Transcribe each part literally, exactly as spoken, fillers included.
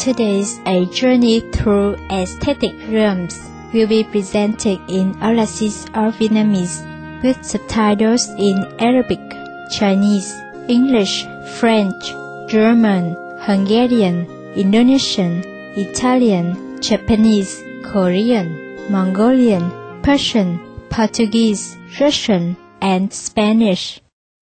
today's A Journey Through Aesthetic Realms will be presented in Aulacese or Vietnamese with subtitles in Arabic, Chinese, English, French, German, Hungarian, Indonesian, Italian, Japanese, Korean, Mongolian, Persian, Portuguese, Russian, and Spanish.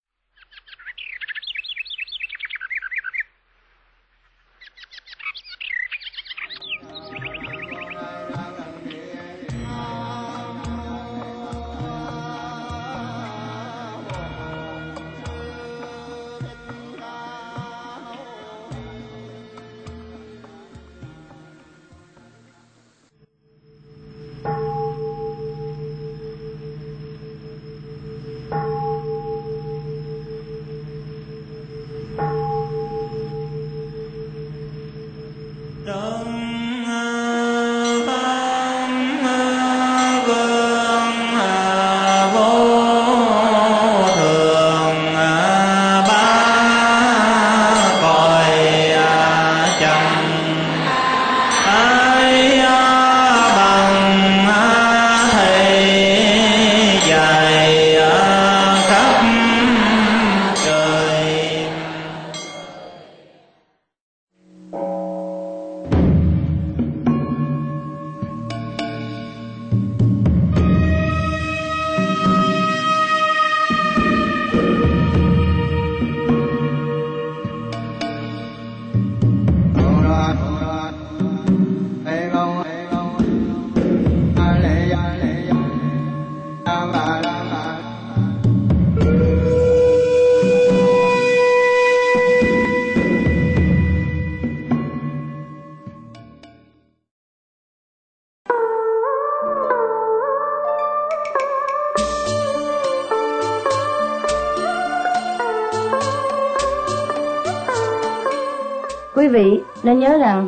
Quý vị nên nhớ rằng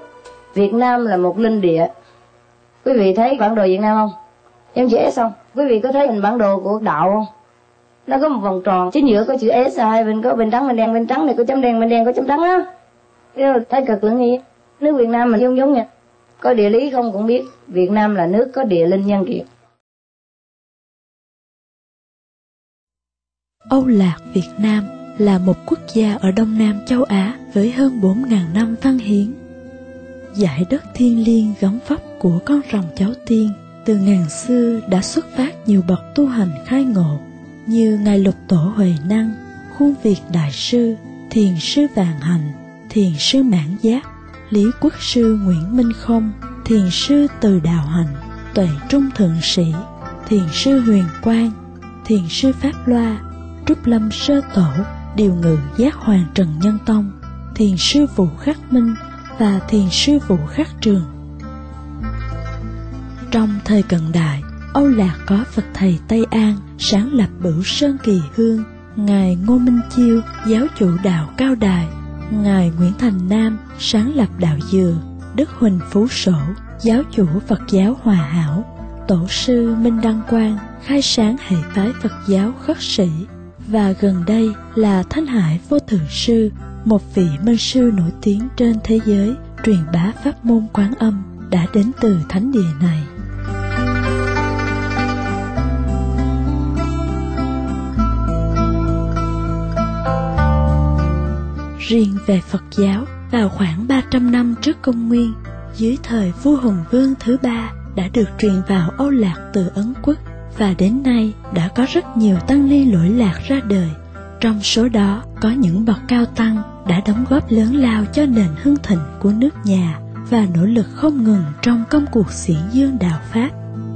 Việt Nam là một linh địa. Quý vị thấy bản đồ Việt Nam không? Em chữ S không? Quý vị có thấy hình bản đồ của đạo không? Nó có một vòng tròn, chính giữa có chữ S, hai bên có bên trắng bên đen, bên trắng này có chấm đen, bên đen có chấm trắng á. Thấy cực lẫn gì? Nước Việt Nam mình giống giống nha. Có địa lý không cũng biết, Việt Nam là nước có địa linh nhân kiệt. Âu Lạc Việt Nam là một quốc gia ở Đông Nam châu Á với hơn bốn nghìn năm văn hiến. Dải đất thiêng liêng gấm vóc của con rồng cháu tiên từ ngàn xưa đã xuất phát nhiều bậc tu hành khai ngộ như Ngài Lục Tổ Huệ Năng, Khuôn Việt Đại Sư, Thiền Sư Vạn Hạnh, Thiền Sư Mãn Giác, Lý Quốc Sư Nguyễn Minh Không, Thiền Sư Từ Đạo Hạnh, Tuệ Trung Thượng Sĩ, Thiền Sư Huyền Quang, Thiền Sư Pháp Loa, Trúc Lâm Sơ Tổ, Điều Ngự Giác Hoàng Trần Nhân Tông, Thiền Sư Vũ Khắc Minh và Thiền Sư Vũ Khắc Trường. Trong thời cận đại, Âu Lạc có Phật thầy Tây An sáng lập Bửu Sơn Kỳ Hương, Ngài Ngô Minh Chiêu giáo chủ đạo Cao Đài, Ngài Nguyễn Thành Nam sáng lập đạo Dừa, Đức Huỳnh Phú Sổ giáo chủ Phật giáo Hòa Hảo, Tổ sư Minh Đăng Quang khai sáng hệ phái Phật giáo Khất Sĩ, và gần đây là Thanh Hải Vô Thượng Sư, một vị minh sư nổi tiếng trên thế giới truyền bá pháp môn Quán Âm, đã đến từ thánh địa này. Riêng về Phật giáo, vào khoảng ba trăm năm trước công nguyên, dưới thời vua Hùng Vương thứ ba đã được truyền vào Âu Lạc từ Ấn Quốc, và đến nay đã có rất nhiều tăng ni lỗi lạc ra đời. Trong số đó có những bậc cao tăng đã đóng góp lớn lao cho nền hưng thịnh của nước nhà và nỗ lực không ngừng trong công cuộc xiển dương đạo Pháp.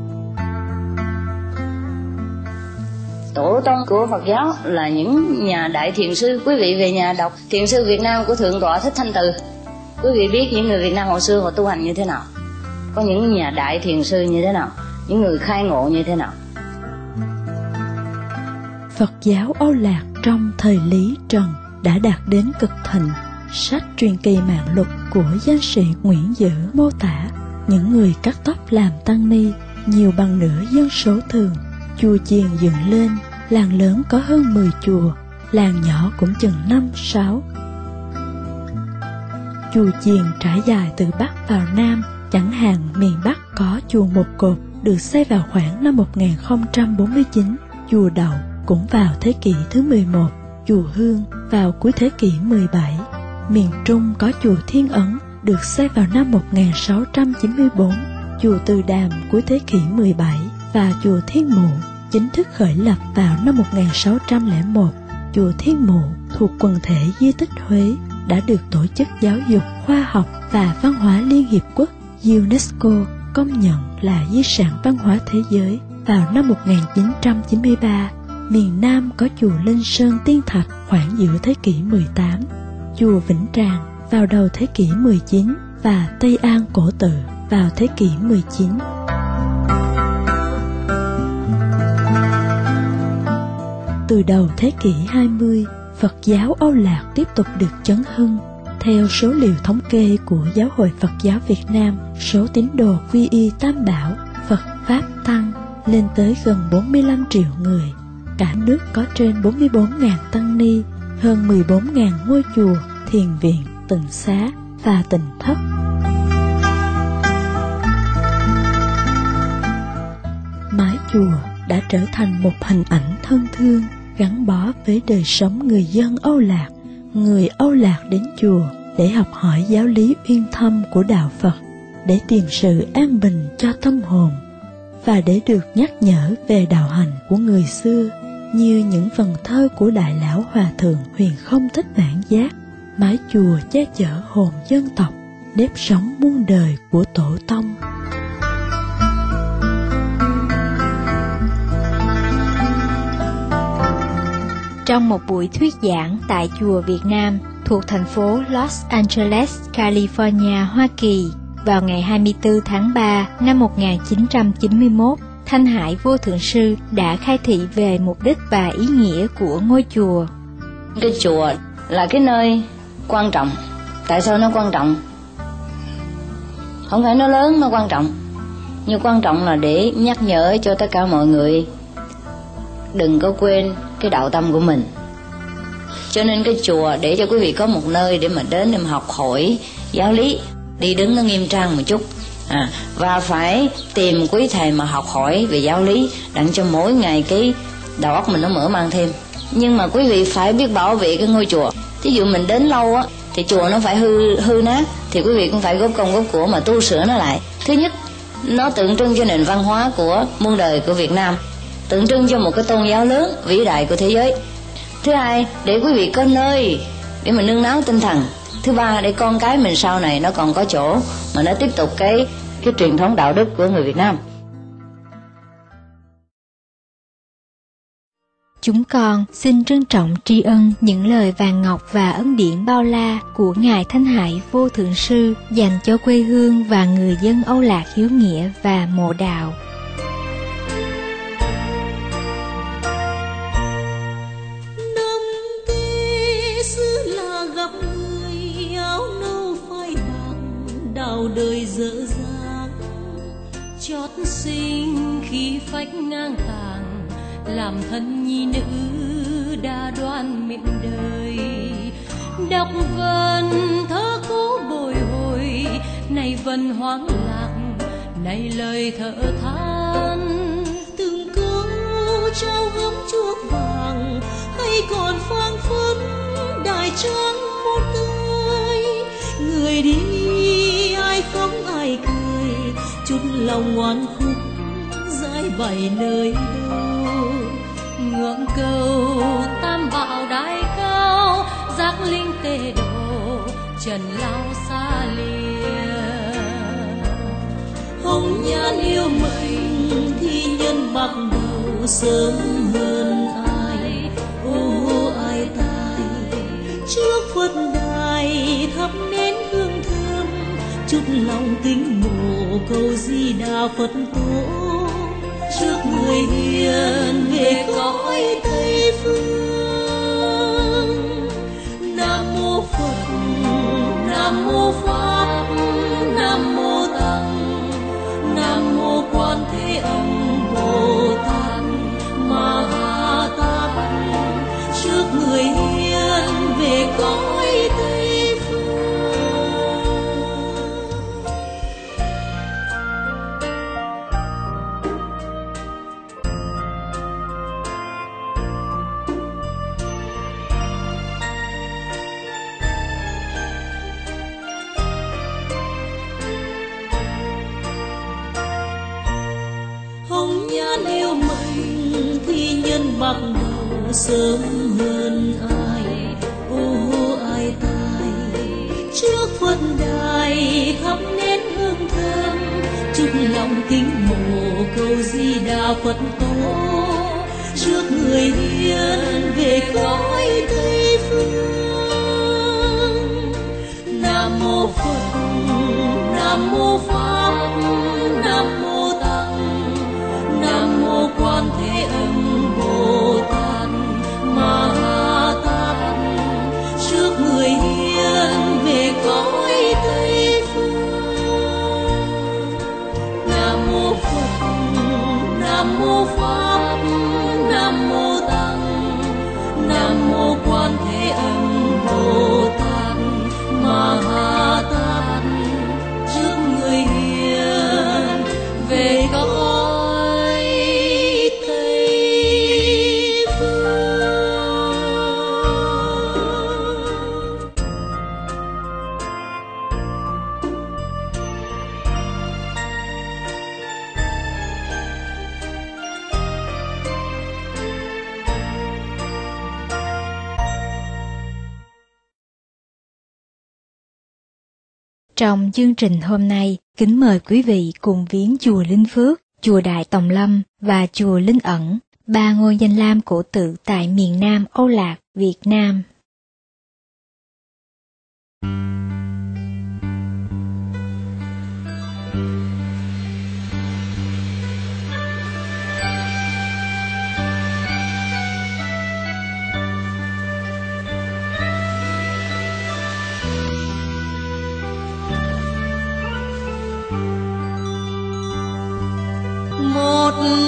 Tổ tông của Phật giáo là những nhà đại thiền sư. Quý vị về nhà đọc Thiền sư Việt Nam của Thượng tọa Thích Thanh Từ, quý vị biết những người Việt Nam hồi xưa họ tu hành như thế nào, có những nhà đại thiền sư như thế nào, những người khai ngộ như thế nào. Phật giáo Âu Lạc trong thời Lý Trần đã đạt đến cực thịnh. Sách Truyền Kỳ Mạng Lục của danh sĩ Nguyễn Dữ mô tả những người cắt tóc làm tăng ni nhiều bằng nửa dân số thường. Chùa chiền dựng lên, làng lớn có hơn mười chùa, làng nhỏ cũng chừng năm sáu. chùa chiền trải dài từ Bắc vào Nam. Chẳng hạn miền Bắc có chùa Một Cột được xây vào khoảng năm một nghìn không trăm bốn mươi chín, chùa Đậu cũng vào thế kỷ thứ mười một, chùa Hương vào cuối thế kỷ mười bảy. Miền Trung có chùa Thiên Ấn được xây vào năm một nghìn sáu trăm chín mươi tư, chùa Từ Đàm cuối thế kỷ mười bảy và chùa Thiên Mụ chính thức khởi lập vào năm một nghìn sáu trăm lẻ một. Chùa Thiên Mụ thuộc quần thể di tích Huế đã được Tổ chức Giáo dục, Khoa học và Văn hóa Liên Hiệp Quốc UNESCO công nhận là di sản văn hóa thế giới vào năm một nghìn chín trăm chín mươi ba. Miền Nam có chùa Linh Sơn Tiên Thạch khoảng giữa thế kỷ mười tám, chùa Vĩnh Tràng vào đầu thế kỷ mười chín và Tây An Cổ Tự vào thế kỷ mười chín. Từ đầu thế kỷ hai mươi, Phật giáo Âu Lạc tiếp tục được chấn hưng. Theo số liệu thống kê của Giáo hội Phật giáo Việt Nam, số tín đồ quy y Tam Bảo, Phật, Pháp, Tăng lên tới gần bốn mươi lăm triệu người. Cả nước có trên bốn mươi bốn nghìn tăng ni, hơn mười bốn nghìn ngôi chùa, thiền viện, tịnh xá và tịnh thất. Mái chùa đã trở thành một hình ảnh thân thương, gắn bó với đời sống người dân Âu Lạc. Người Âu Lạc đến chùa để học hỏi giáo lý uyên thâm của Đạo Phật, để tìm sự an bình cho tâm hồn, và để được nhắc nhở về đạo hành của người xưa, như những vần thơ của Đại Lão Hòa Thượng Huyền Không Thích Bản Giác. Mái chùa che chở hồn dân tộc, nếp sống muôn đời của tổ tông. Trong một buổi thuyết giảng tại chùa Việt Nam thuộc thành phố Los Angeles, California, Hoa Kỳ vào ngày hai mươi tư tháng ba năm một nghìn chín trăm chín mươi mốt, Thanh Hải Vô Thượng Sư đã khai thị về mục đích và ý nghĩa của ngôi chùa. Cái chùa là cái nơi quan trọng. Tại sao nó quan trọng? Không phải nó lớn, nó quan trọng. Nhưng quan trọng là để nhắc nhở cho tất cả mọi người đừng có quên cái đạo tâm của mình. Cho nên cái chùa để cho quý vị có một nơi để mà đến để mà học hỏi giáo lý, đi đứng nó nghiêm trang một chút, à, và phải tìm quý thầy mà học hỏi về giáo lý, đặng cho mỗi ngày cái đầu óc mình nó mở mang thêm. Nhưng mà quý vị phải biết bảo vệ cái ngôi chùa. Ví dụ mình đến lâu á thì chùa nó phải hư hư nát, thì quý vị cũng phải góp công góp của mà tu sửa nó lại. Thứ nhất, nó tượng trưng cho nền văn hóa của muôn đời của Việt Nam, tượng trưng cho một cái tôn giáo lớn vĩ đại của thế giới. Thứ hai, để quý vị có nơi để mà nương náu tinh thần. Thứ ba, để con cái mình sau này nó còn có chỗ mà nó tiếp tục cái cái truyền thống đạo đức của người Việt Nam. Chúng con xin trân trọng tri ân những lời vàng ngọc và ân điển bao la của Ngài Thanh Hải Vô Thượng Sư dành cho quê hương và người dân Âu Lạc hiếu nghĩa và mộ đạo. Năm thế xưa là gặp người áo nâu phai bạc, đào đời dở dang, chót sinh khi phách ngang tàng, làm thân nhi nữ đã đoan miệng đời. Đọc vần thơ cũ bồi hồi, này vần hoang lạc, này lời thở than. Từng câu trao gấm chuông vàng, hay còn phang phất đại trang một đời. Người đi ai khóc ai cười, chút lòng ngoan khúc giải bày nơi đâu. Ngưỡng cầu tam bảo đại cao, giác linh tề độ trần lao xa lìa. Hồng nhan yêu mình thì nhân bạc đầu sớm hơn ai. Ô ai tai trước Phật đài thắp nén hương thơm, chút lòng kính mộ cầu Di Đà Phật tổ. Trước người hiền về cõi Tây phương. Nam mô Phật, Nam mô Pháp, Nam mô Tăng, Nam mô Quan Thế Âm Bồ Tát Ma Ha Tát. Trước người hiền về cõi Tây phương. sớm hơn ai, ô ai tài trước Phật đài khắp nén hương thơm, chúc lòng kính mộ cầu Di Đà Phật tổ trước người hiền về cõi Tây phương. Nam mô Phật, Nam mô Pháp, Nam mô Tăng, Nam mô Quan Thế Âm Bồ Tát Ma Ha Tát trước người hiền về cõi Tây phương. Nam mô Phật, Nam mô Pháp, Nam mô Tăng, Nam mô Quan Thế Âm Bồ Tát Ma Ha Tát trước người hiền về cõi Tây phương. Trong chương trình hôm nay, kính mời quý vị cùng viếng chùa Linh Phước, chùa Đại Tòng Lâm và chùa Linh Ẩn, ba ngôi danh lam cổ tự tại miền Nam Âu Lạc, Việt Nam. Một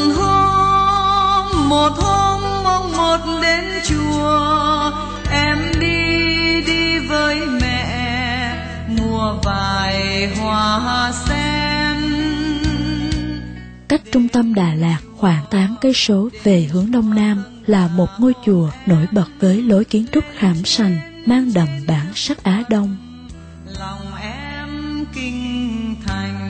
hôm, một hôm mong một đến chùa, em đi đi với mẹ mua vài hoa sen. Cách trung tâm Đà Lạt khoảng tám cây số về hướng đông nam là một ngôi chùa nổi bật với lối kiến trúc khảm sành, mang đậm bản sắc Á Đông. Lòng em kinh thành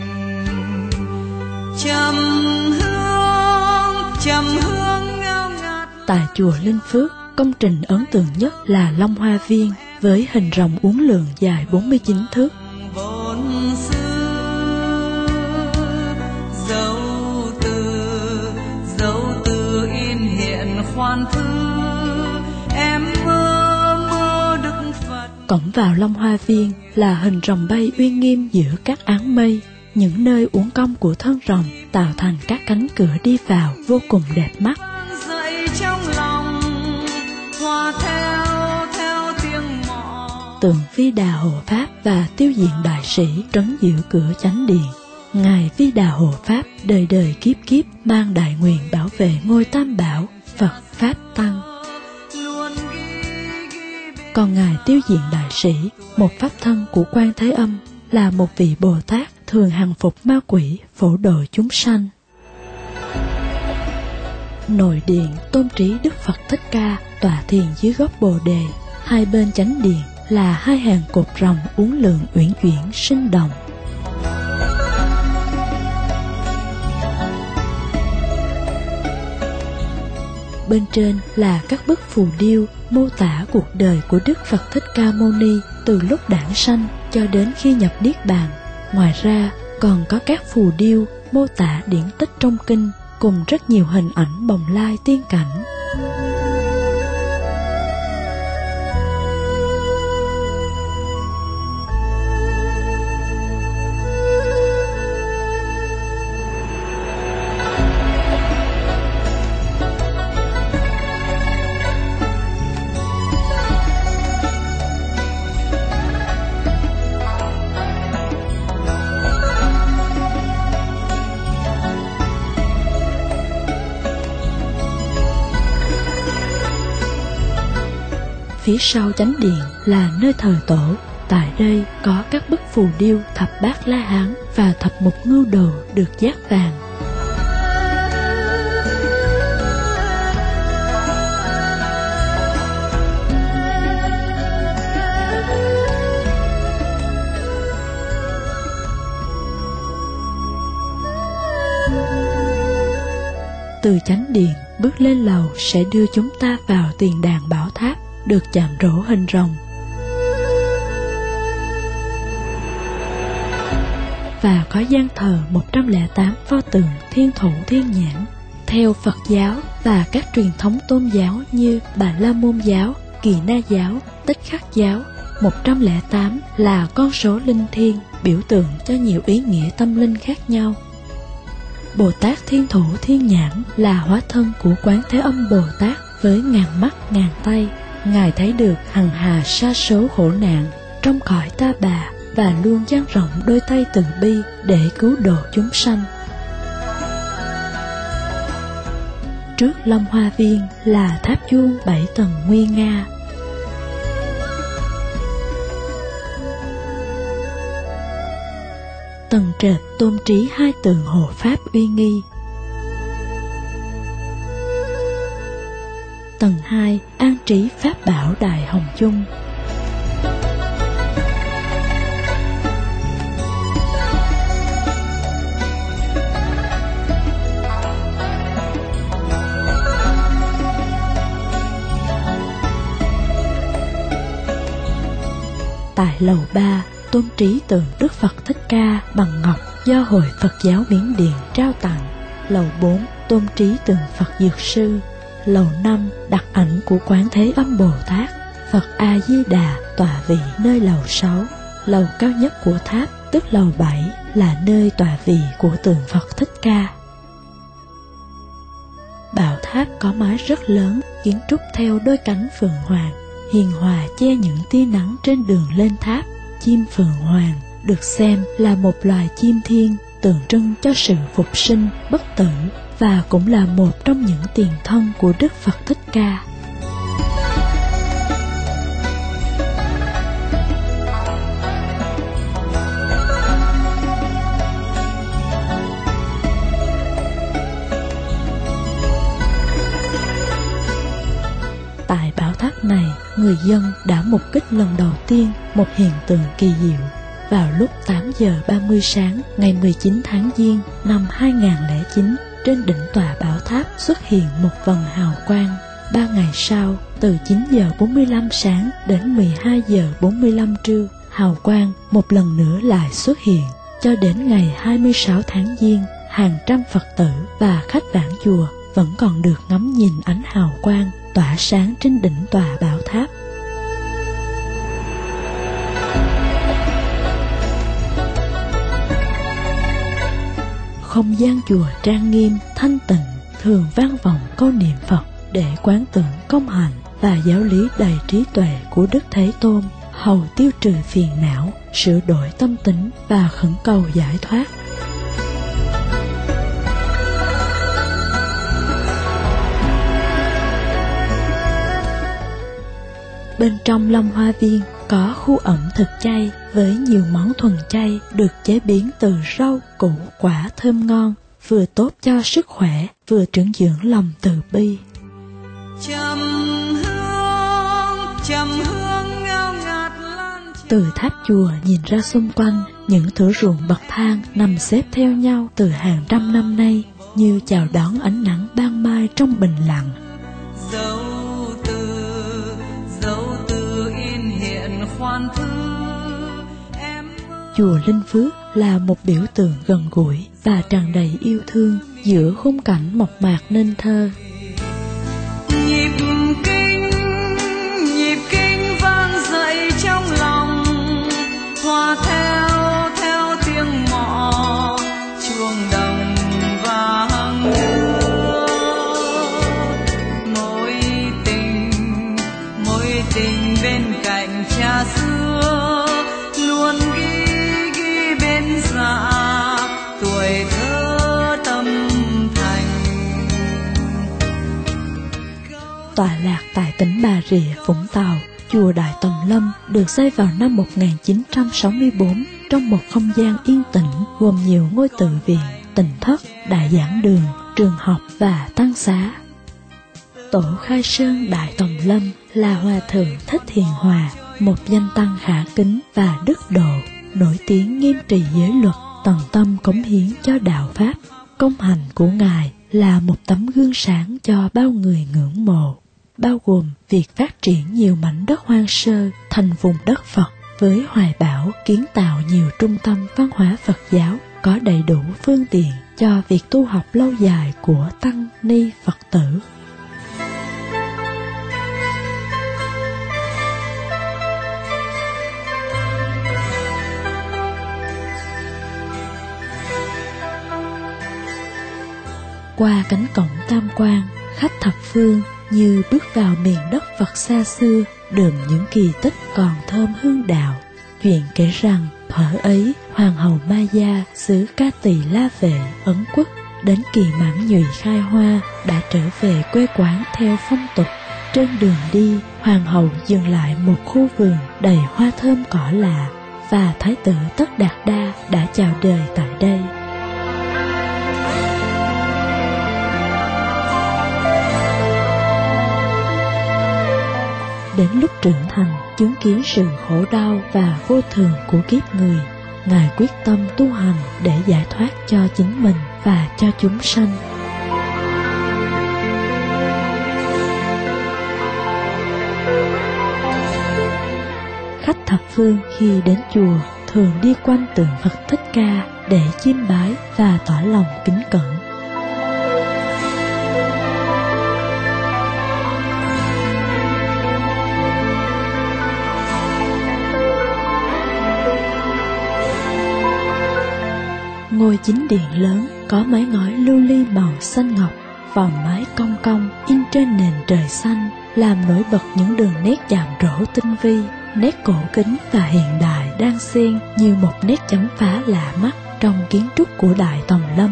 trầm hương, trầm hương ngao ngạt. Tại chùa Linh Phước, công trình ấn tượng nhất là Long Hoa Viên với hình rồng uốn lượn dài bốn mươi chín thước. Vốn xưa dấu từ, dấu từ in hiện khoan thư, em mơ mơ Đức Phật. Cổng vào Long Hoa Viên là hình rồng bay uy nghiêm giữa các áng mây. Những nơi uốn cong của thân rồng tạo thành các cánh cửa đi vào vô cùng đẹp mắt. Dậy trong lòng, hòa theo theo tiếng mõ. Tượng Vi Đà Hộ Pháp và tiêu diện đại sĩ trấn giữ cửa chánh điện. Ngài Vi Đà Hộ Pháp đời đời kiếp kiếp mang đại nguyện bảo vệ ngôi Tam Bảo, Phật Pháp Tăng. Còn Ngài tiêu diện đại sĩ, một pháp thân của Quan Thế Âm, là một vị Bồ Tát thường hằng phục ma quỷ, phổ độ chúng sanh. Nội điện tôn trí Đức Phật Thích Ca tọa thiền dưới gốc Bồ Đề. Hai bên chánh điện là hai hàng cột rồng uốn lượn uyển chuyển sinh động. Bên trên là các bức phù điêu mô tả cuộc đời của Đức Phật Thích Ca Mâu Ni từ lúc đản sanh cho đến khi nhập Niết Bàn. Ngoài ra, còn có các phù điêu mô tả điển tích trong kinh cùng rất nhiều hình ảnh bồng lai tiên cảnh. Phía sau chánh điện là nơi thờ tổ. Tại đây có các bức phù điêu thập bát La Hán và thập mục ngưu đồ được dát vàng. từ chánh điện bước lên lầu sẽ đưa chúng ta vào tiền đàn bảo tháp, được chạm trổ hình rồng. Và có gian thờ một trăm lẻ tám pho tượng thiên thủ thiên nhãn. Theo Phật giáo và các truyền thống tôn giáo như Bà La Môn giáo, Kỳ Na giáo, Tích Khắc giáo, một trăm lẻ tám là con số linh thiêng, biểu tượng cho nhiều ý nghĩa tâm linh khác nhau. Bồ Tát Thiên Thủ Thiên Nhãn là hóa thân của Quán Thế Âm Bồ Tát với ngàn mắt ngàn tay. Ngài thấy được hằng hà sa số khổ nạn trong cõi ta bà và luôn dang rộng đôi tay từ bi để cứu độ chúng sanh. Trước Long Hoa Viên là tháp chuông bảy tầng nguy nga. Tầng trệt tôn trí hai tượng hộ pháp uy nghi. Tầng hai an trí pháp bảo Đại Hồng Chung. Tại lầu ba tôn trí tượng Đức Phật Thích Ca bằng ngọc do Hội Phật giáo Miến Điện trao tặng. Lầu bốn tôn trí tượng Phật Dược Sư. Lầu năm đặt ảnh của Quán Thế Âm Bồ Tát, Phật A Di Đà tọa vị nơi lầu sáu. Lầu cao nhất của tháp, tức lầu bảy, là nơi tọa vị của tượng Phật Thích Ca. Bảo tháp có mái rất lớn, kiến trúc theo đôi cánh phượng hoàng, hiền hòa che những tia nắng trên đường lên tháp. Chim phượng hoàng được xem là một loài chim thiên, tượng trưng cho sự phục sinh, bất tử, và cũng là một trong những tiền thân của Đức Phật Thích Ca. Tại bảo tháp này, người dân đã mục kích lần đầu tiên một hiện tượng kỳ diệu. Vào lúc tám giờ ba mươi sáng ngày mười chín tháng Giêng năm hai nghìn không trăm lẻ chín, trên đỉnh tòa bảo tháp xuất hiện một vầng hào quang. Ba ngày sau, từ chín giờ bốn mươi lăm sáng đến mười hai giờ bốn mươi lăm trưa, hào quang một lần nữa lại xuất hiện. Cho đến ngày hai mươi sáu tháng Giêng, hàng trăm Phật tử và khách vãn chùa vẫn còn được ngắm nhìn ánh hào quang tỏa sáng trên đỉnh tòa bảo tháp. Không gian chùa trang nghiêm, thanh tịnh, thường vang vọng câu niệm Phật để quán tưởng công hạnh và giáo lý đầy trí tuệ của Đức Thế Tôn, hầu tiêu trừ phiền não, sửa đổi tâm tính và khẩn cầu giải thoát. Bên trong Long Hoa Viên có khu ẩm thực chay với nhiều món thuần chay được chế biến từ rau, củ, quả thơm ngon, vừa tốt cho sức khỏe, vừa trưởng dưỡng lòng từ bi. Trầm hương, trầm hương ngao ngạt lan. Từ tháp chùa nhìn ra xung quanh, những thửa ruộng bậc thang nằm xếp theo nhau từ hàng trăm năm nay, như chào đón ánh nắng ban mai trong bình lặng. Dấu từ, dấu từ in hiện khoan thư. Chùa Linh Phước là một biểu tượng gần gũi và tràn đầy yêu thương giữa khung cảnh mộc mạc nên thơ. Nhịp kinh, nhịp kinh vang dậy trong lòng, hòa theo theo tiếng mõ chuông đồng vang đưa. Mối tình, mối tình bên cạnh cha xưa luôn ghi ghi bên dạ tuổi thơ tâm thành. Tọa lạc tại tỉnh Bà Rịa, Vũng Tàu, chùa Đại Tầm Lâm được xây vào năm một nghìn chín trăm sáu mươi tư trong một không gian yên tĩnh gồm nhiều ngôi tự viện, tịnh thất, đại giảng đường, trường học và tăng xá. Tổ khai sơn Đại Tầm Lâm là Hòa Thượng Thích Thiện Hòa, một danh tăng khả kính và đức độ, nổi tiếng nghiêm trì giới luật, tận tâm cống hiến cho đạo pháp. Công hạnh của Ngài là một tấm gương sáng cho bao người ngưỡng mộ, bao gồm việc phát triển nhiều mảnh đất hoang sơ thành vùng đất Phật với hoài bão kiến tạo nhiều trung tâm văn hóa Phật giáo có đầy đủ phương tiện cho việc tu học lâu dài của tăng ni Phật tử. Qua cánh cổng Tam Quan, khách thập phương như bước vào miền đất Phật xa xưa, đượm những kỳ tích còn thơm hương đạo. Chuyện kể rằng, thuở ấy, Hoàng hậu Maya xứ Ca Tỳ La Vệ, Ấn Quốc, đến kỳ mãn nhụy khai hoa, đã trở về quê quán theo phong tục. Trên đường đi, Hoàng hậu dừng lại một khu vườn đầy hoa thơm cỏ lạ, và Thái tử Tất Đạt Đa đã chào đời tại đây. Đến lúc trưởng thành, chứng kiến sự khổ đau và vô thường của kiếp người, Ngài quyết tâm tu hành để giải thoát cho chính mình và cho chúng sanh. Khách thập phương khi đến chùa thường đi quanh tượng Phật Thích Ca để chiêm bái và tỏ lòng kính cẩn. Ngôi chính điện lớn có mái ngói lưu ly màu xanh ngọc, vòng mái cong cong in trên nền trời xanh, làm nổi bật những đường nét chạm trổ tinh vi, nét cổ kính và hiện đại đan xen như một nét chấm phá lạ mắt trong kiến trúc của Đại Tòng Lâm.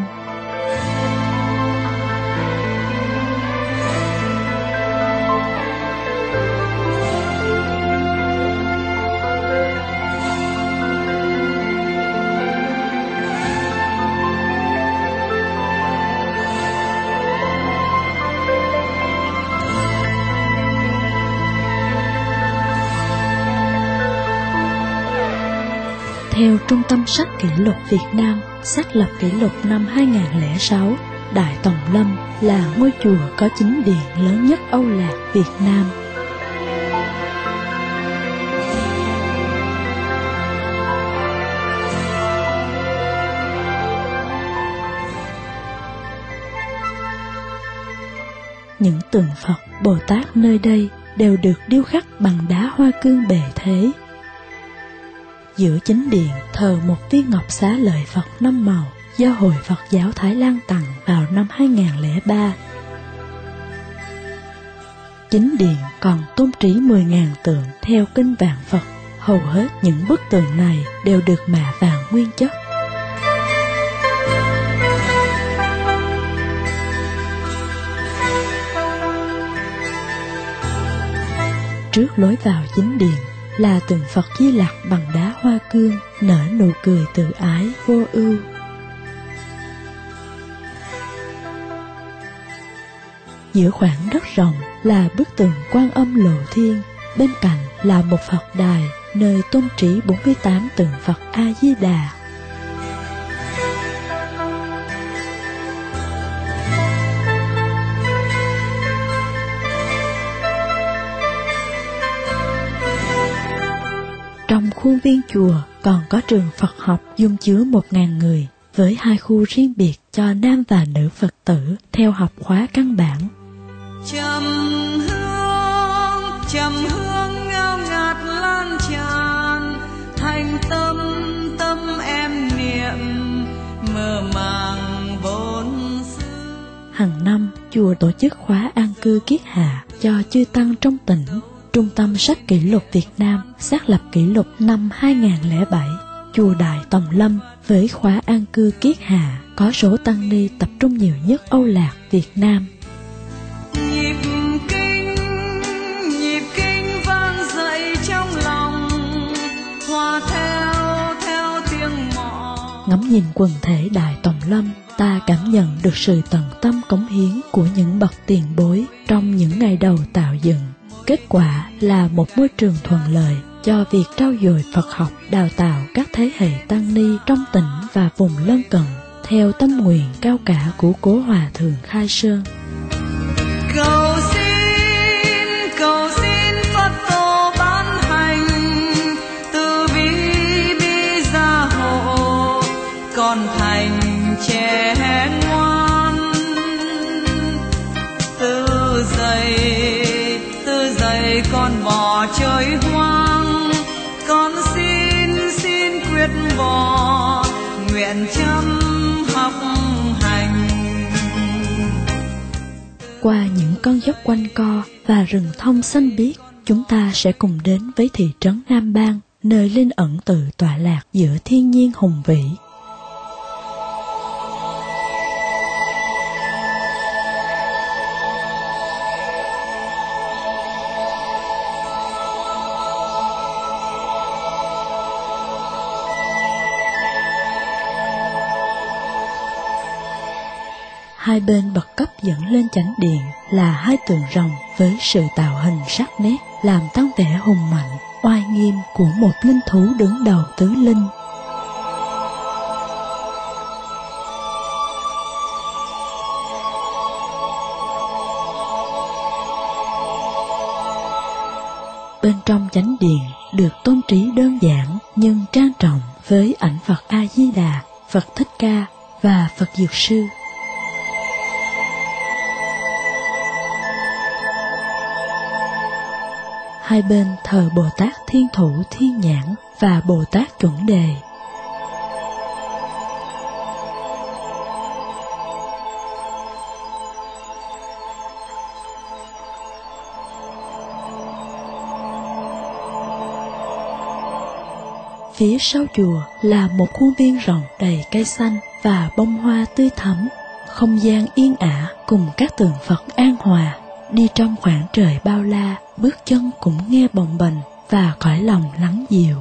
Theo Trung tâm Sách Kỷ lục Việt Nam, xác lập kỷ lục năm hai nghìn không trăm lẻ sáu, Đại Tòng Lâm là ngôi chùa có chính điện lớn nhất Âu Lạc, Việt Nam. Những tượng Phật, Bồ Tát nơi đây đều được điêu khắc bằng đá hoa cương bề thế. Giữa chính điện thờ một viên ngọc xá lợi Phật năm màu do Hội Phật giáo Thái Lan tặng vào năm hai nghìn không trăm lẻ ba. Chính điện còn tôn trí mười nghìn tượng theo kinh Vạn Phật. Hầu hết những bức tượng này đều được mạ vàng nguyên chất. Trước lối vào chính điện là tượng Phật Di Lặc bằng đá hoa cương, nở nụ cười từ ái vô ưu. Giữa khoảng đất rộng là bức tượng Quan Âm Lộ Thiên, bên cạnh là một Phật đài nơi tôn trí bốn mươi tám tượng Phật A Di Đà. Trong khuôn viên chùa còn có trường Phật học dung chứa một nghìn người, với hai khu riêng biệt cho nam và nữ Phật tử theo học khóa căn bản. Trầm hương, trầm hương ngao ngạt lan tràn, thành tâm tâm em niệm mơ màng bốn xứ. Hàng năm, chùa tổ chức khóa an cư kiết hạ cho chư tăng trong tỉnh. Trung tâm Sách Kỷ lục Việt Nam xác lập kỷ lục năm hai nghìn không trăm lẻ bảy. Chùa Đại Tòng Lâm với khóa an cư kiết hạ có số tăng ni tập trung nhiều nhất Âu Lạc, Việt Nam. Nhịp kinh, nhịp kinh vang dậy trong lòng, hòa theo theo tiếng mõ. Ngắm nhìn quần thể Đại Tòng Lâm, ta cảm nhận được sự tận tâm cống hiến của những bậc tiền bối trong những ngày đầu tạo dựng. Kết quả là một môi trường thuận lợi cho việc trau dồi Phật học, đào tạo các thế hệ tăng ni trong tỉnh và vùng lân cận, theo tâm nguyện cao cả của Cố Hòa Thượng Khai Sơn. Cầu xin, cầu xin Phật tổ ban hành từ bi bi gia hộ, con thành trẻ ngoan. Từ giây, từ giây con bỏ chơi hoang, con xin xin quyết bỏ nguyện chăm học hành. Qua những con dốc quanh co và rừng thông xanh biếc, chúng ta sẽ cùng đến với thị trấn Nam Bang, nơi linh ẩn tự tọa lạc giữa thiên nhiên hùng vĩ. Hai bên bậc cấp dẫn lên chánh điện là hai tượng rồng với sự tạo hình sắc nét làm tăng vẻ hùng mạnh, oai nghiêm của một linh thú đứng đầu tứ linh. Bên trong chánh điện được tôn trí đơn giản nhưng trang trọng với ảnh Phật A Di Đà, Phật Thích Ca và Phật Dược Sư. Hai bên thờ Bồ Tát Thiên Thủ Thiên Nhãn và Bồ Tát Chuẩn Đề. Phía sau chùa là một khuôn viên rộng đầy cây xanh và bông hoa tươi thắm, không gian yên ả cùng các tượng Phật an hòa. Đi trong khoảng trời bao la, bước chân cũng nghe bồng bềnh và cõi lòng lắng dịu.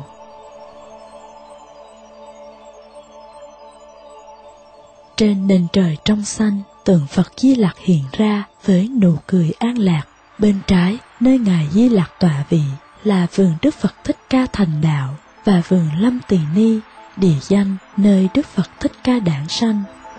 Trên nền trời trong xanh, tượng Phật Di Lặc hiện ra với nụ cười an lạc. Bên trái, nơi Ngài Di Lặc tọa vị, là vườn Đức Phật Thích Ca thành đạo và vườn Lâm Tỳ Ni, địa danh nơi Đức Phật Thích Ca đản sanh.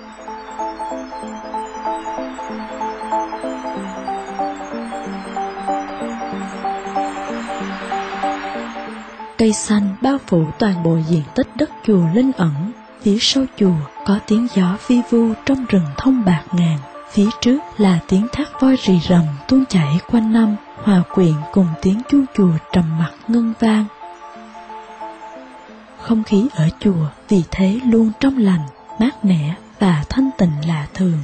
Cây xanh bao phủ toàn bộ diện tích đất chùa linh ẩn. Phía sau chùa có tiếng gió vi vu trong rừng thông bạc ngàn. Phía trước là tiếng thác voi rì rầm tuôn chảy quanh năm, hòa quyện cùng tiếng chuông chùa trầm mặc ngân vang. Không khí ở chùa vì thế luôn trong lành, mát mẻ và thanh tịnh lạ thường.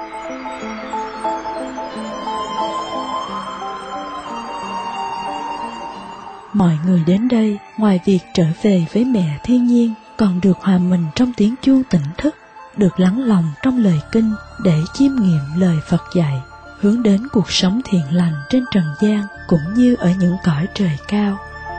Mọi người đến đây, ngoài việc trở về với mẹ thiên nhiên, còn được hòa mình trong tiếng chuông tỉnh thức, được lắng lòng trong lời kinh để chiêm nghiệm lời Phật dạy, hướng đến cuộc sống thiện lành trên trần gian cũng như ở những cõi trời cao.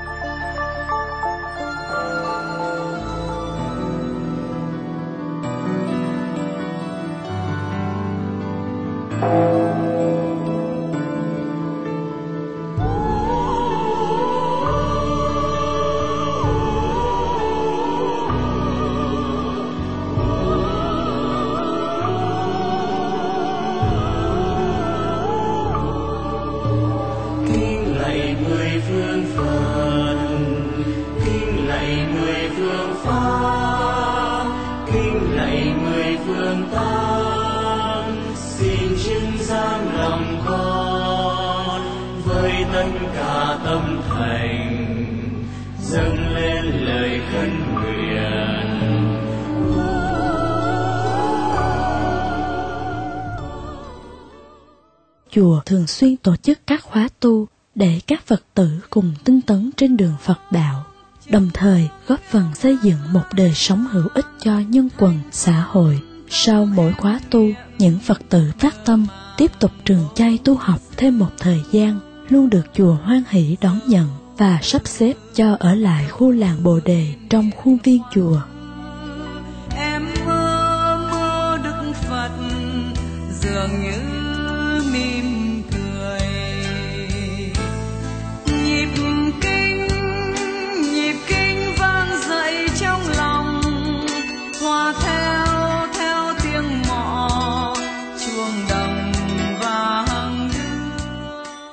Chùa thường xuyên tổ chức các khóa tu để các Phật tử cùng tinh tấn trên đường Phật đạo, đồng thời góp phần xây dựng một đời sống hữu ích cho nhân quần xã hội. Sau mỗi khóa tu, những Phật tử phát tâm tiếp tục trường chay tu học thêm một thời gian, luôn được chùa hoan hỷ đón nhận và sắp xếp cho ở lại khu làng Bồ Đề trong khuôn viên chùa. Em mơ mơ Đức Phật dường như mỉm cười, nhịp kinh nhịp kinh vang dậy trong lòng, hòa theo theo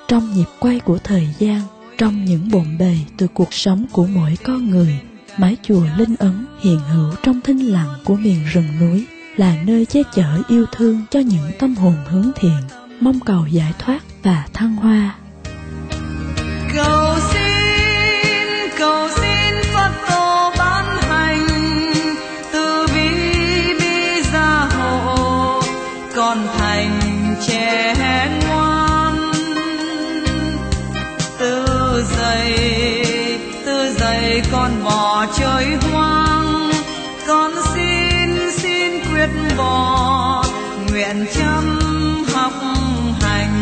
trong nhịp quay của thời gian, trong những bộn bề từ cuộc sống của mỗi con người. Mái chùa Linh Ấn hiện hữu trong thinh lặng của miền rừng núi, là nơi che chở yêu thương cho những tâm hồn hướng thiện, mong cầu giải thoát và thăng hoa. Cầu xin, cầu xin Phật tổ ban hành từ bi bi gia hộ, con thành trẻ ngoan. Từ giây từ giây con bỏ chơi hoang, con xin xin quyết bỏ nguyện chăm học hành.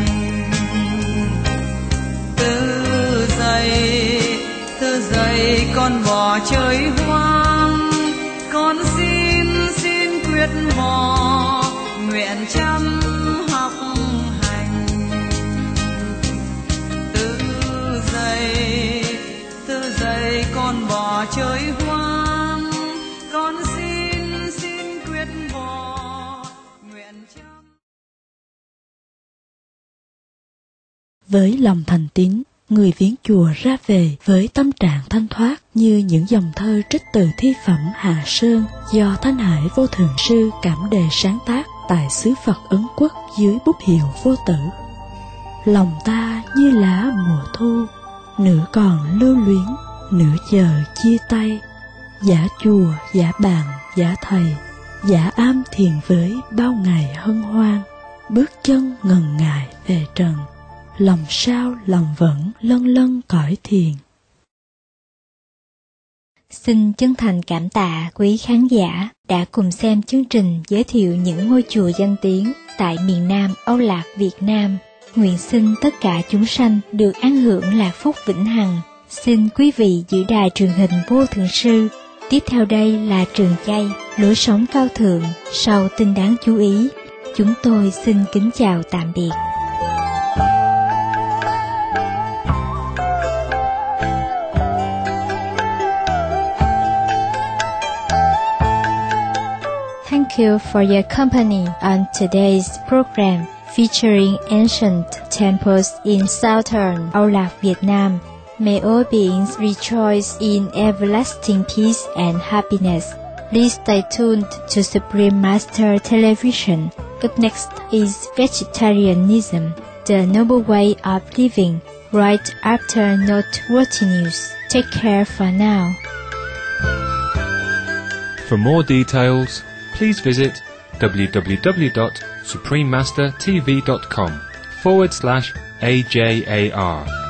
Từ giây từ giây con bỏ chơi hoang, con xin xin quyết bỏ nguyện chăm học hành. Từ giây từ giây con bỏ chơi hoang, con xin xin quyết bỏ nguyện chăm. Với lòng thành tín, người viếng chùa ra về với tâm trạng thanh thoát như những dòng thơ trích từ thi phẩm Hạ Sơn do Thanh Hải Vô Thượng Sư cảm đề sáng tác tại xứ Phật Ấn Quốc dưới bút hiệu Vô Tử. Lòng ta như lá mùa thu, nửa còn lưu luyến, nửa chờ chia tay. Giả chùa, giả bàn, giả thầy, giả am thiền với bao ngày hân hoan. Bước chân ngần ngại về trần, lòng sao lòng vẫn lân lân cõi thiền. Xin chân thành cảm tạ quý khán giả đã cùng xem chương trình giới thiệu những ngôi chùa danh tiếng tại miền Nam Âu Lạc Việt Nam. Nguyện xin tất cả chúng sanh được an hưởng lạc phúc vĩnh hằng. Xin quý vị giữ đài truyền hình Vô Thượng Sư. Tiếp theo đây là Trường Chay, lối sống cao thượng, sau tin đáng chú ý. Chúng tôi xin kính chào tạm biệt. Thank you for your company on today's program featuring ancient temples in southern Âu Lạc, Vietnam. May all beings rejoice in everlasting peace and happiness. Please stay tuned to Supreme Master Television. Up next is Vegetarianism, the noble way of living, right after noteworthy news. Take care for now. For more details, please visit w w w dot supreme master t v dot com forward slash A J A R.